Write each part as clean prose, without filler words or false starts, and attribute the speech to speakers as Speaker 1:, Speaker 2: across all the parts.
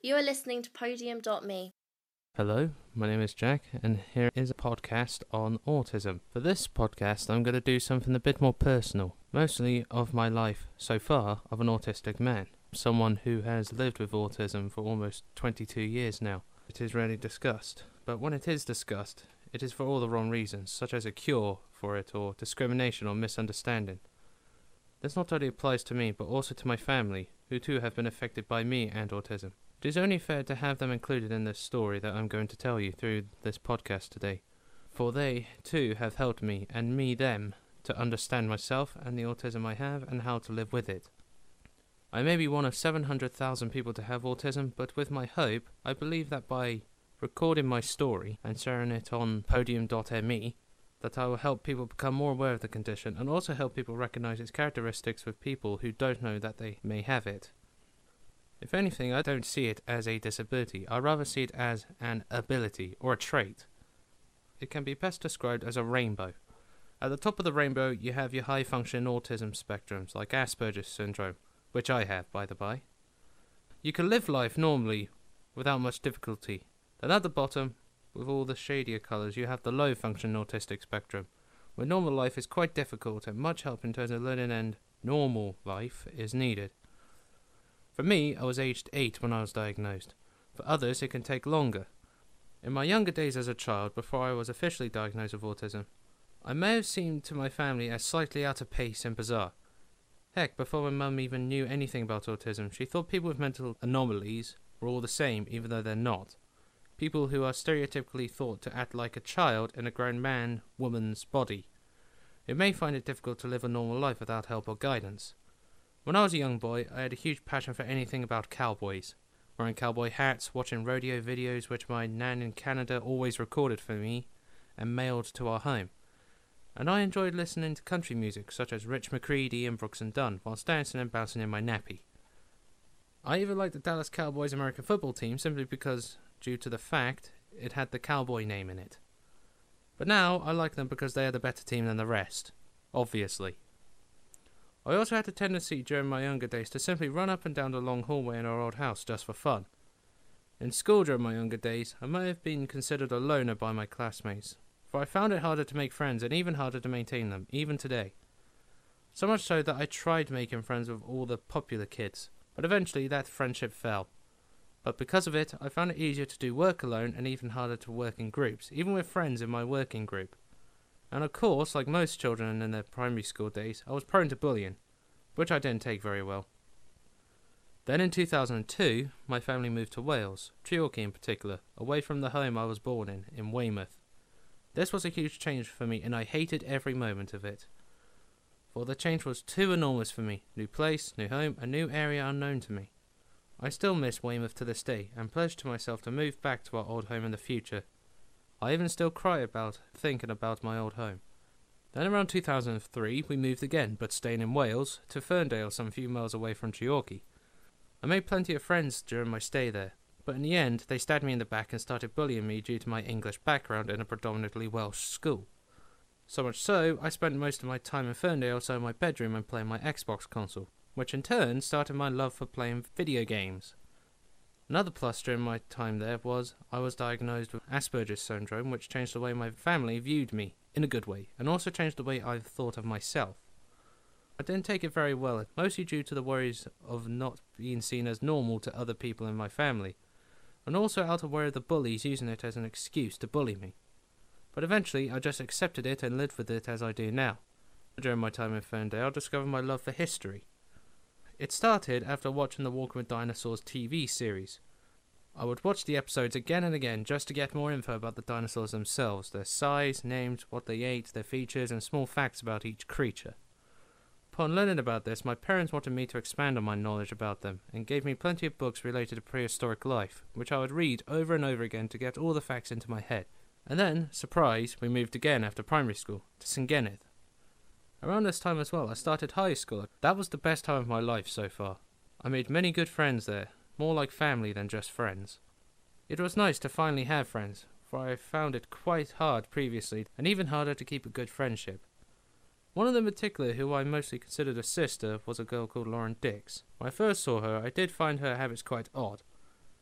Speaker 1: You are listening to Podium.me.
Speaker 2: Hello, my name is Jack, and here is a podcast on autism. For this podcast, I'm going to do something a bit more personal, mostly of my life so far of an autistic man, someone who has lived with autism for almost 22 years now. It is rarely discussed, but when it is discussed, it is for all the wrong reasons, such as a cure for it or discrimination or misunderstanding. This not only applies to me, but also to my family, who too have been affected by me and autism. It is only fair to have them included in this story that I'm going to tell you through this podcast today, for they, too, have helped me, and me them, to understand myself and the autism I have and how to live with it. I may be one of 700,000 people to have autism, but with my hope, I believe that by recording my story and sharing it on Podium.me, that I will help people become more aware of the condition and also help people recognize its characteristics with people who don't know that they may have it. If anything, I don't see it as a disability. I rather see it as an ability or a trait. It can be best described as a rainbow. At the top of the rainbow, you have your high-function autism spectrums, like Asperger's syndrome, which I have, by the by. You can live life normally, without much difficulty. Then at the bottom, with all the shadier colours, you have the low-function autistic spectrum, where normal life is quite difficult and much help in terms of learning and normal life is needed. For me, I was aged 8 when I was diagnosed. For others, it can take longer. In my younger days as a child, before I was officially diagnosed with autism, I may have seemed to my family as slightly out of pace and bizarre. Heck, before my mum even knew anything about autism, she thought people with mental anomalies were all the same, even though they're not. People who are stereotypically thought to act like a child in a grown man, woman's body. It may find it difficult to live a normal life without help or guidance. When I was a young boy, I had a huge passion for anything about cowboys. Wearing cowboy hats, watching rodeo videos which my nan in Canada always recorded for me and mailed to our home. And I enjoyed listening to country music such as Rich McCready and Brooks and Dunn whilst dancing and bouncing in my nappy. I even liked the Dallas Cowboys American football team simply because, due to the fact, it had the cowboy name in it. But now I like them because they are the better team than the rest, obviously. I also had a tendency during my younger days to simply run up and down the long hallway in our old house just for fun. In school during my younger days, I may have been considered a loner by my classmates, for I found it harder to make friends and even harder to maintain them, even today. So much so that I tried making friends with all the popular kids, but eventually that friendship fell. But because of it, I found it easier to do work alone and even harder to work in groups, even with friends in my working group. And of course, like most children in their primary school days, I was prone to bullying, which I didn't take very well. Then in 2002, my family moved to Wales, Treorchy in particular, away from the home I was born in Weymouth. This was a huge change for me and I hated every moment of it. For the change was too enormous for me, new place, new home, a new area unknown to me. I still miss Weymouth to this day and pledged to myself to move back to our old home in the future. I even still cry about thinking about my old home. Then around 2003 we moved again, but staying in Wales, to Ferndale some few miles away from Treorchy. I made plenty of friends during my stay there, but in the end they stabbed me in the back and started bullying me due to my English background in a predominantly Welsh school. So much so, I spent most of my time in Ferndale outside my bedroom and playing my Xbox console, which in turn started my love for playing video games. Another plus during my time there was I was diagnosed with Asperger's syndrome, which changed the way my family viewed me, in a good way, and also changed the way I thought of myself. I didn't take it very well, mostly due to the worries of not being seen as normal to other people in my family, and also out of worry of the bullies using it as an excuse to bully me. But eventually I just accepted it and lived with it as I do now. During my time in Ferndale, I discovered my love for history. It started after watching the Walking with Dinosaurs TV series. I would watch the episodes again and again just to get more info about the dinosaurs themselves, their size, names, what they ate, their features, and small facts about each creature. Upon learning about this, my parents wanted me to expand on my knowledge about them, and gave me plenty of books related to prehistoric life, which I would read over and over again to get all the facts into my head. And then, surprise, we moved again after primary school, to Llangennith. Around this time as well, I started high school. That was the best time of my life so far. I made many good friends there, more like family than just friends. It was nice to finally have friends, for I found it quite hard previously, and even harder to keep a good friendship. One of them in particular, who I mostly considered a sister, was a girl called Lauren Dix. When I first saw her, I did find her habits quite odd.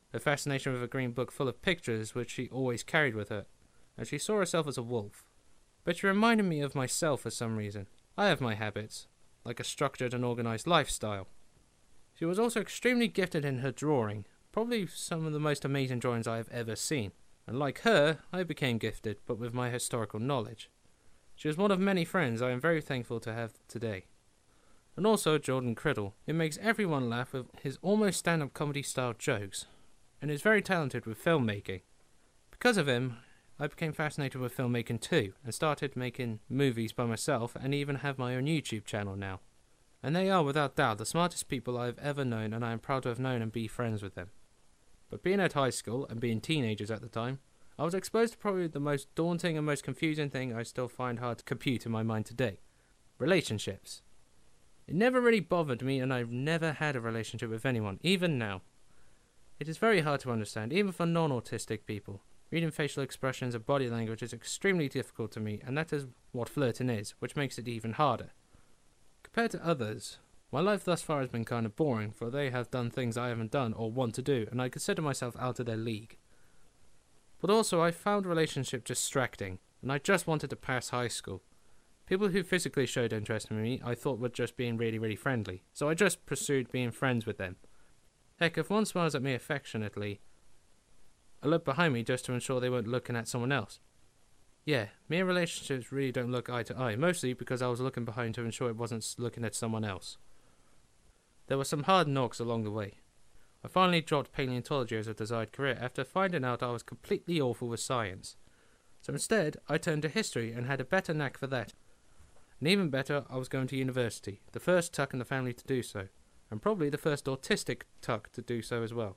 Speaker 2: her fascination with a green book full of pictures which she always carried with her, and she saw herself as a wolf. But she reminded me of myself for some reason. I have my habits, like a structured and organised lifestyle. She was also extremely gifted in her drawing, probably some of the most amazing drawings I have ever seen, and like her, I became gifted, but with my historical knowledge. She was one of many friends I am very thankful to have today. And also Jordan Criddle, who makes everyone laugh with his almost stand-up comedy style jokes, and is very talented with filmmaking. Because of him, I became fascinated with filmmaking too, and started making movies by myself, and even have my own YouTube channel now. And they are without doubt the smartest people I have ever known, and I am proud to have known and be friends with them. But being at high school, and being teenagers at the time, I was exposed to probably the most daunting and most confusing thing I still find hard to compute in my mind today. Relationships. It never really bothered me, and I've never had a relationship with anyone, even now. It is very hard to understand, even for non-autistic people. Reading facial expressions and body language is extremely difficult to me, and that is what flirting is, which makes it even harder. Compared to others, my life thus far has been kind of boring, for they have done things I haven't done or want to do, and I consider myself out of their league. But also, I found relationships distracting, and I just wanted to pass high school. People who physically showed interest in me I thought were just being really friendly, so I just pursued being friends with them. Heck, if one smiles at me affectionately, I look behind me just to ensure they weren't looking at someone else. Yeah, me and relationships really don't look eye to eye, mostly because I was looking behind to ensure it wasn't looking at someone else. There were some hard knocks along the way. I finally dropped paleontology as a desired career after finding out I was completely awful with science. So instead, I turned to history and had a better knack for that. And even better, I was going to university, the first Tuck in the family to do so, and probably the first autistic Tuck to do so as well.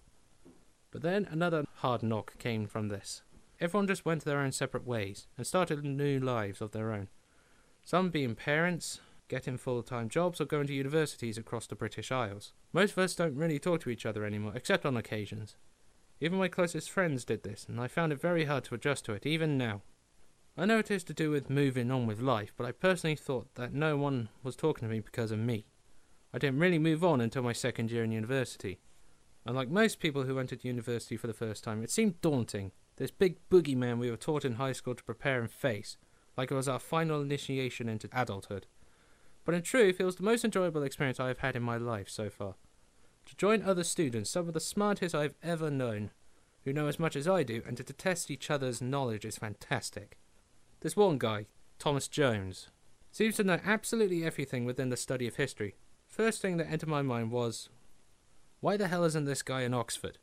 Speaker 2: But then another hard knock came from this. Everyone just went their own separate ways, and started new lives of their own. Some being parents, getting full-time jobs, or going to universities across the British Isles. Most of us don't really talk to each other anymore, except on occasions. Even my closest friends did this, and I found it very hard to adjust to it, even now. I know it is to do with moving on with life, but I personally thought that no one was talking to me because of me. I didn't really move on until my second year in university. And like most people who entered university for the first time, it seemed daunting. This big boogeyman we were taught in high school to prepare and face, like it was our final initiation into adulthood. But in truth, it was the most enjoyable experience I have had in my life so far. To join other students, some of the smartest I have ever known, who know as much as I do, and to test each other's knowledge is fantastic. This one guy, Thomas Jones, seems to know absolutely everything within the study of history. First thing that entered my mind was, why the hell isn't this guy in Oxford?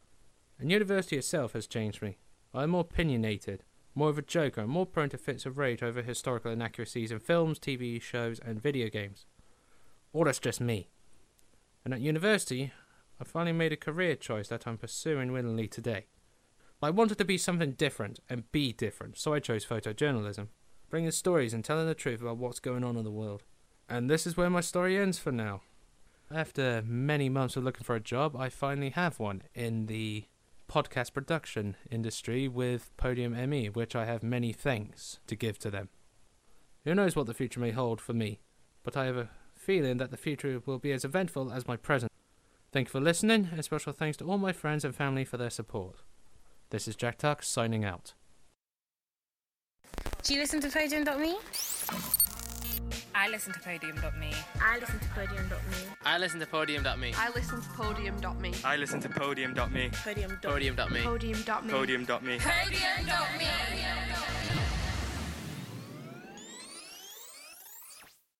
Speaker 2: And university itself has changed me. I am more opinionated, more of a joker, and more prone to fits of rage over historical inaccuracies in films, TV shows, and video games. Or that's just me. And at university, I finally made a career choice that I'm pursuing willingly today. I wanted to be something different and be different, so I chose photojournalism, bringing stories and telling the truth about what's going on in the world. And this is where my story ends for now. After many months of looking for a job, I finally have one in the podcast production industry with Podium ME, which I have many thanks to give to them. Who knows what the future may hold for me, but I have a feeling that the future will be as eventful as my present. Thank you for listening, and special thanks to all my friends and family for their support. This is Jack Tuck signing out.
Speaker 3: Do you listen to Podium.me?
Speaker 4: I listen to Podium.me.
Speaker 1: I listen to Podium.me.
Speaker 5: I listen to Podium.me.
Speaker 6: I listen to Podium.me.
Speaker 7: I listen to Podium.me.
Speaker 1: Podium.me.
Speaker 5: Podium.me.
Speaker 6: Podium.me.
Speaker 7: Podium.me.
Speaker 4: Podium.me.